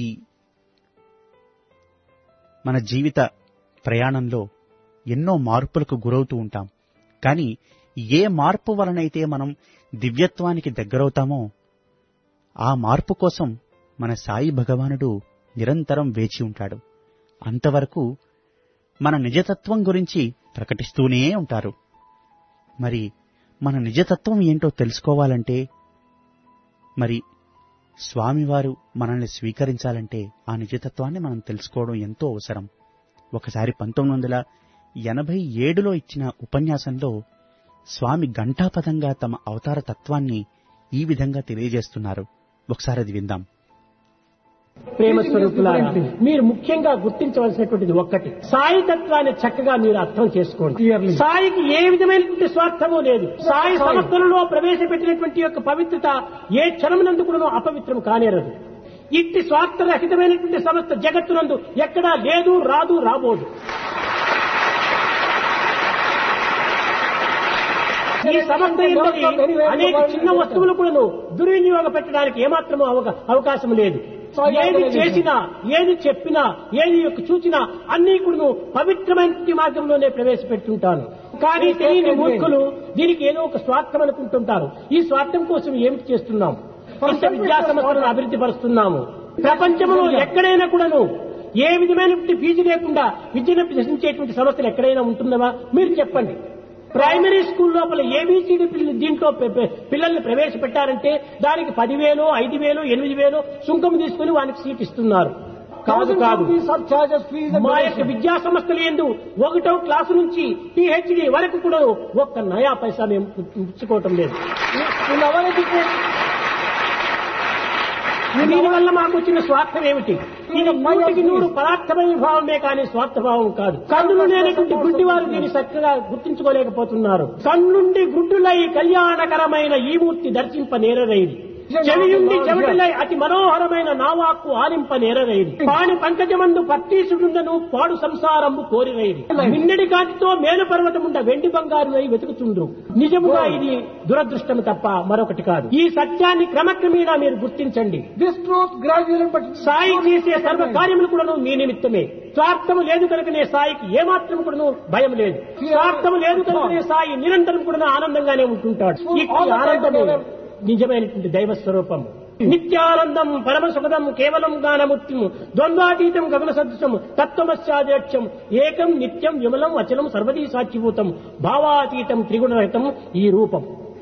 A: మన జీవిత ప్రయాణంలో ఎన్నో మార్పులకు గురవుతూ ఉంటాం. కానీ ఏ మార్పు వలనైతే మనం దివ్యత్వానికి దగ్గరవుతామో ఆ మార్పు కోసం మన సాయి భగవానుడు నిరంతరం వేచి ఉంటాడు. అంతవరకు మన నిజతత్వం గురించి ప్రకటిస్తూనే ఉంటారు. మరి మన నిజతత్వం ఏంటో తెలుసుకోవాలంటే, మరి స్వామివారు మనల్ని స్వీకరించాలంటే ఆ నిజతత్వాన్ని మనం తెలుసుకోవడం ఎంతో అవసరం. ఒకసారి 1987లో ఇచ్చిన ఉపన్యాసంలో స్వామి ఘంటాపథంగా తమ అవతార తత్వాన్ని ఈ విధంగా తెలియజేస్తున్నారు. ఒకసారి అది విందాం.
D: ప్రేమ స్వరూపులారా, మీరు ముఖ్యంగా గుర్తించవలసినటువంటిది ఒక్కటి, సాయి తత్వాన్ని చక్కగా మీరు అర్థం చేసుకోండి. సాయికి ఏ విధమైనటువంటి స్వార్థమూ లేదు. సాయి సంస్థలలో ప్రవేశపెట్టినటువంటి యొక్క పవిత్రత ఏ క్షణమునందు కూడా అపవిత్రం కానేరదు. ఇట్టి స్వార్థరహితమైనటువంటి సంస్థ జగత్తునందు ఎక్కడా లేదు, రాదు, రాబోదు. ఈ సంస్థ అనేక చిన్న వస్తువులు కూడా దుర్వినియోగ పెట్టడానికి ఏమాత్రమూ అవకాశం లేదు. ఏది చేసినా, ఏది చెప్పినా, ఏది చూచినా అన్ని కూడా పవిత్రమైన మార్గంలోనే ప్రవేశపెట్టుంటాను. కానీ తెలియని మూర్ఖులు దీనికి ఏదో ఒక స్వార్థం అనుకుంటుంటారు. ఈ స్వార్థం కోసం ఏమిటి చేస్తున్నాం? ఇంత విద్యా సంస్థలను అభివృద్ధి పరుస్తున్నాము. ప్రపంచంలో ఎక్కడైనా కూడాను ఏ విధమైనటువంటి ఫీజు లేకుండా విద్యను అభ్యసించేటువంటి సంస్థలు ఎక్కడైనా ఉంటున్నావా? మీరు చెప్పండి. ప్రైమరీ స్కూల్ లోపల ఏబీసీడీ దీంట్లో పిల్లల్ని ప్రవేశపెట్టారంటే దానికి 10,000, 5,000, 8,000 సుంకం తీసుకుని వానికి సీట్ ఇస్తున్నారు. కాదు కాదు, మా యొక్క విద్యా సంస్థలు ఏందు 1వ క్లాసు నుంచి PhD వరకు కూడా ఒక్క నయా పైసా మేము పుచ్చుకోవటం లేదు. దీనివల్ల మాకు వచ్చిన స్వార్థం ఏమిటి? ఇది 100% పరార్థమైన భావమే కానీ స్వార్థభావం కాదు. కన్నులు లేనటువంటి గుడ్డివారు దీన్ని చక్కగా గుర్తించుకోలేకపోతున్నారు. కన్నుండి గుడ్డులై కళ్యాణకరమైన ఈ మూర్తి దర్శింప నేరరైది. చెవియుండి చెవిటలై అతి మనోహరమైన నావాక్కు ఆలింప నేరరైది. పాని పంకజమందు పత్తీసుడుండను పాడు సంసారంబు కోరిరైది. నిన్నడి కాటితో మేలు పర్వతముండ వెండి బంగారు అయి వెతుకుచుండ్రు. నిజముగా ఇది దురదృష్టం తప్ప మరొకటి కాదు. ఈ సత్యాన్ని క్రమక్రమేణా మీరు గుర్తించండి. సాయి చేసే సర్వ కార్యములు కూడా మీ నిమిత్తమే. స్వార్థము లేదు కనుకనే సాయికి ఏమాత్రం కూడా భయం లేదు. స్వార్థము లేదు కనుకనే సాయి నిరంతరం కూడా ఆనందంగానే ఉంటుంటాడు. ఈ ఆనందమే నిజమైనటువంటి దైవ స్వరూపం. నిత్యానందం పరమ సుఖదం కేవలం జ్ఞానమూర్తిం ద్వంద్వాతీతం గగన సదృశం తత్వమస్యాధ్యక్షం ఏకం నిత్యం విమలం అచలం సర్వదీ సాక్షిభూతం భావాతీతం త్రిగుణరహితం ఈ రూపం.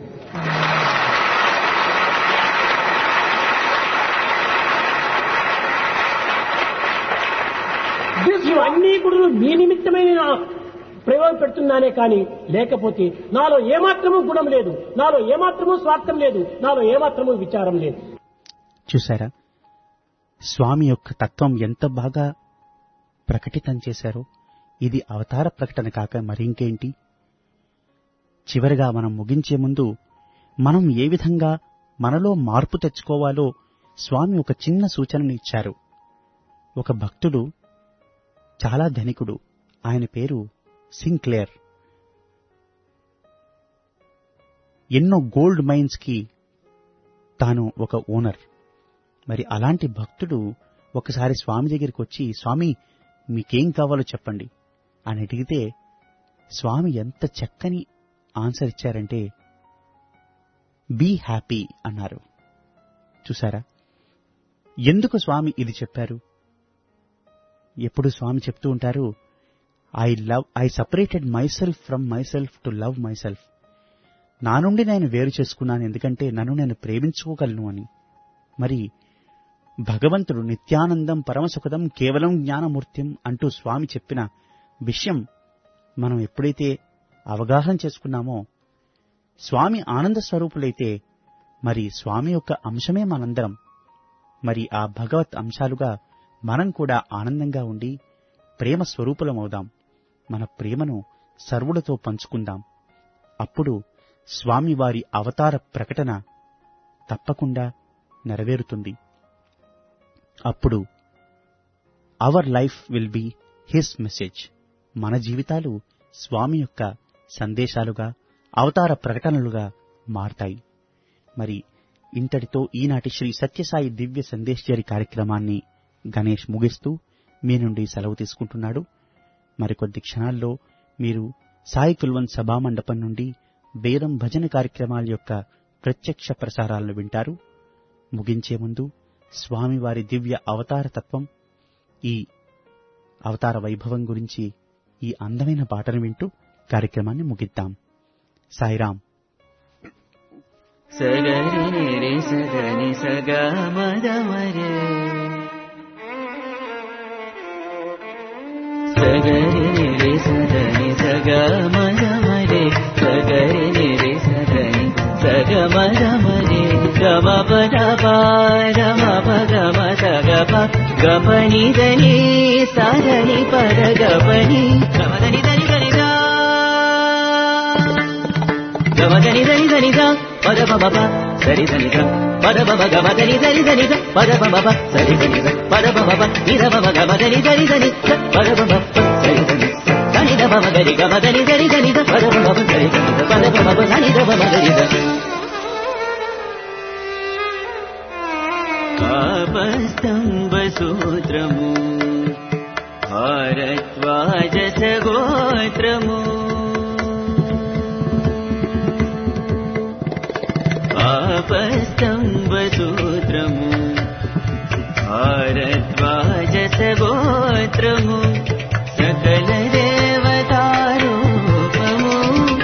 D: ఇవన్నీ కూడా మీ నిమిత్తమైన ప్రయోగం పెడుతున్నానే కానీ లేకపోతే నాలో ఏమాత్రమూ గుణం లేదు, నాలో ఏమాత్రమూ స్వార్థం లేదు, నాలో ఏమాత్రమూ విచారం లేదు.
A: చూసారా స్వామి యొక్క తత్వం ఎంత బాగా ప్రకటితం చేశారో. ఇది అవతార ప్రకటన కాక మరింకేంటి. చివరిగా మనం ముగించే ముందు మనం ఏ విధంగా మనలో మార్పు తెచ్చుకోవాలో స్వామి ఒక చిన్న సూచనను ఇచ్చారు. ఒక భక్తుడు చాలా ధనికుడు. ఆయన పేరు సింక్లేర్. ఎన్నో గోల్డ్ మైన్స్ కి తాను ఒక ఓనర్. మరి అలాంటి భక్తుడు ఒకసారి స్వామి దగ్గరికి వచ్చి, స్వామి మీకేం కావాలో చెప్పండి అని అడిగితే స్వామి ఎంత చక్కని ఆన్సర్ ఇచ్చారంటే బీ హ్యాపీ అన్నారు. చూసారా ఎందుకు స్వామి ఇది చెప్పారు? ఎప్పుడు స్వామి చెప్తూ ఉంటారు, I separated myself from myself to love myself. నా నుండి నేను వేరు చేసుకున్నాను ఎందుకంటే నన్ను నేను ప్రేమించుకోగలను అని. మరి భగవంతుడు నిత్యానందం పరమసుఖదం కేవలం జ్ఞానమూర్తిం అంటూ స్వామి చెప్పిన విషయం మనం ఎప్పుడైతే అవగాహన చేసుకున్నామో, స్వామి ఆనంద స్వరూపులైతే మరి స్వామి యొక్క అంశమే మనందరం. మరి ఆ భగవత్ అంశాలుగా మనం కూడా ఆనందంగా ఉండి ప్రేమ స్వరూపులమవుదాం. మన ప్రేమను సర్వులతో పంచుకుందాం. అప్పుడు స్వామివారి అవతార ప్రకటన తప్పకుండా నెరవేరుతుంది. అప్పుడు our life will be his message. మన జీవితాలు స్వామి యొక్క సందేశాలుగా, అవతార ప్రకటనలుగా మారతాయి. మరి ఇంతటితో ఈనాటి శ్రీ సత్యసాయి దివ్య సందేశ్వరి కార్యక్రమాన్ని గణేష్ ముగిస్తూ మీ నుండి సెలవు తీసుకుంటున్నాడు. మరికొద్ది క్షణాల్లో మీరు సాయి కుల్వంత్ సభామండపం నుండి వేదం భజన కార్యక్రమాల యొక్క ప్రత్యక్ష ప్రసారాలను వింటారు. ముగించే ముందు స్వామివారి దివ్య అవతార తత్వం, ఈ అవతార వైభవం గురించి ఈ అందమైన పాటను వింటూ కార్యక్రమాన్ని ముగిద్దాం. సాయిరాం.
E: సగరి రే సగని సగ మదమరే సగరి రే సగని సగ మదమరే సగరి రే సగని సగ మదమరే గమ పద పరమ పగమ సగప గపని దని సగని పద గపని గమదని దని గనిదా గమదని దని గనిదా పద బబ సరి ధనిద పద బబ గమదని ధని ధనిద పద బబ సరి ధనిద పద బబ నిద బబ గమదని ధని ధనిద పద బబ సరి ధనిద ధనిద బబ గరి గమదని ధని ధనిద పద బబ సరి ధనిద పద బబ ధనిద బబ గరిద పాపస్తంభ సూత్రము భారద్వాజ సగోత్రము పాపస్తంభ సూత్రము భారద్వాజ సగోత్రము సకల దేవతారూపము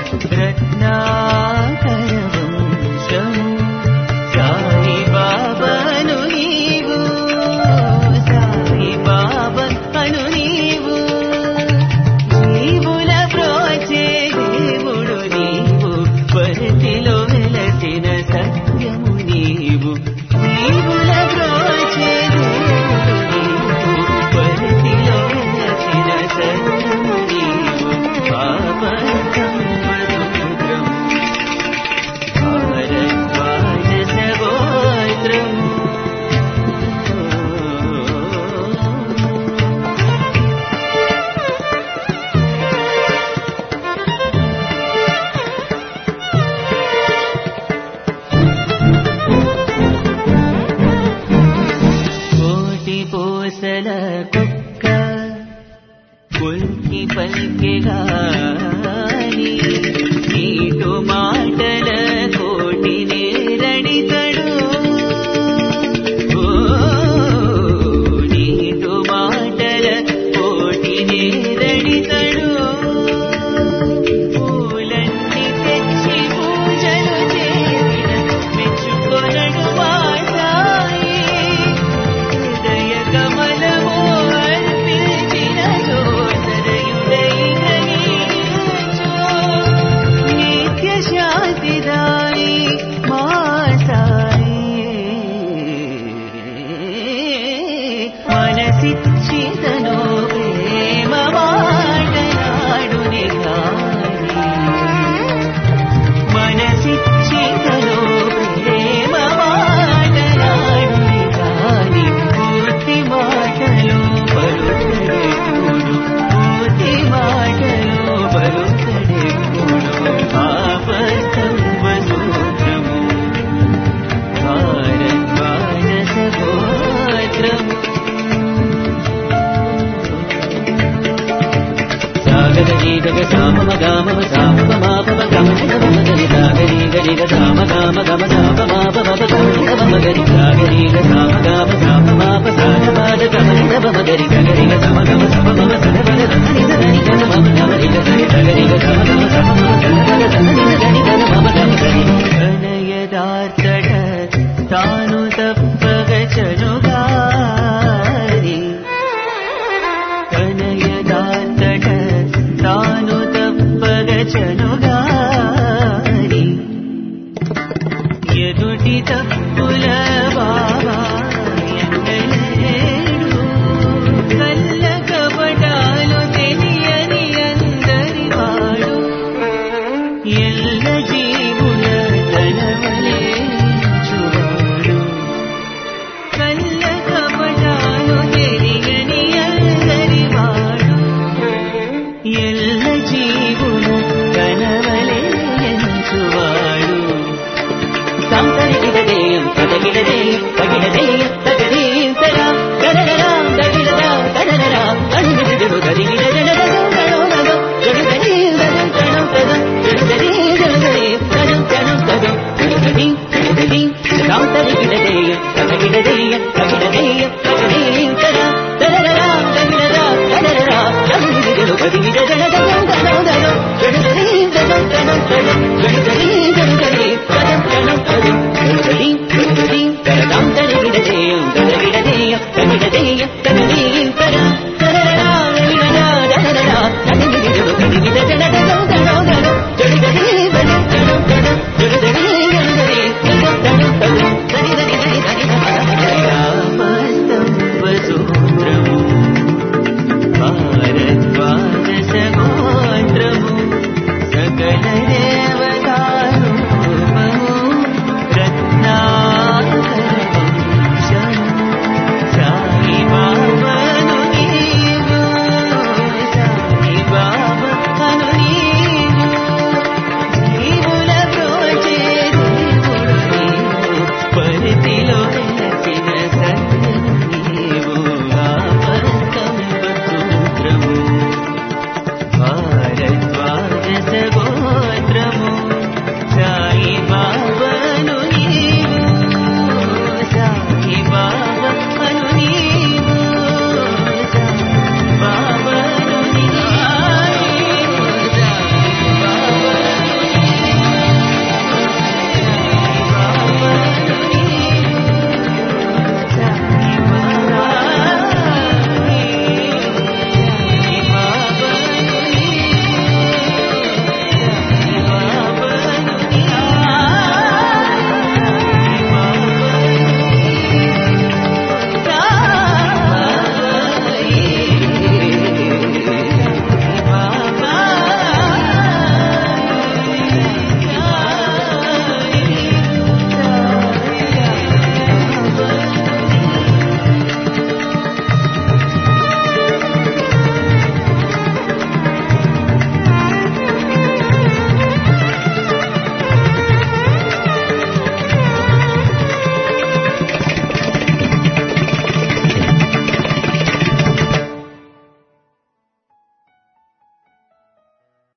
E: రత్నాకర వంశము సాయి బాబాను నీవు సాయి బాబాను నీవు జీవుల ప్రోచే దేవుడు నీవు పరిధిలో వెలసిన సత్యము నీవు జీవుల ప్రోచే దేవుడు నీవు పరిధిలో వెలసిన సత్యము నీవు పాపసంపదూద్రము భారద్వాజ సగోత్రము కోటి పోసల కుక్క కొల్కి పల్కెగాని నీటు మాటల కోటి నేరడితడు నీటు మాటల కోటి నేరడితడు పూలన్నీ తెచ్చి పూజలు చేసిన మెచ్చుకొనడు వాసాయి హృదయ కమలము అర్పించిన జోసరయుడైనీచో నిత్య శాంతిదాయి మా సాయి మనసిచ్చితను ప్రేమ మాటలాడునే గాని మనసిచ్చితను ప్రేమ మాటలాడునే గాని పూర్తి మాటలు పలుకడెప్పుడు పూర్తి మాటలు పలుకడెప్పుడు పాపస్తంభ సూత్రము భారద్వాజ సగోత్రము సాగరి గగ సామ గామ సామ మాపవ గమ గరి సాగరి గరి గ సామ గామ గమ సామ మాపవ గమ గరి సాగరి గ సామ గామ సామ మాప సామ పాద గమ గమ గరి గరి గ సామ గమ సమ మమ సదవర ధని ధని గమ మమ గమ రి గ సరి గరి గ సామ గమ సమ మమ సదవర ధని ధని గమ మమ గమ గరి కనయదార్చడ తాను తప్పగ చను